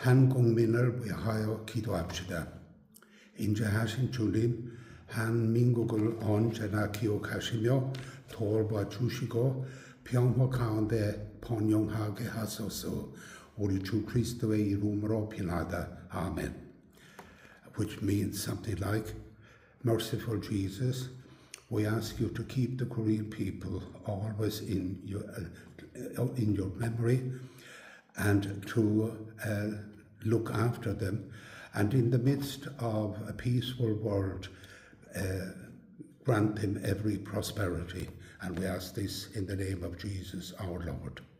한 국민을 위하여 기도합시다. 인자하신 주님, 한민국을 언제나 기억하시며 돌봐 주시고 평화 가운데 번영하게 하소서. 우리 주 그리스도의 이름으로 비나다. 아멘. Which means something like, Merciful Jesus, we ask you to keep the Korean people always in your memory and to look after them. And in the midst of a peaceful world, grant them every prosperity. And we ask this in the name of Jesus our Lord.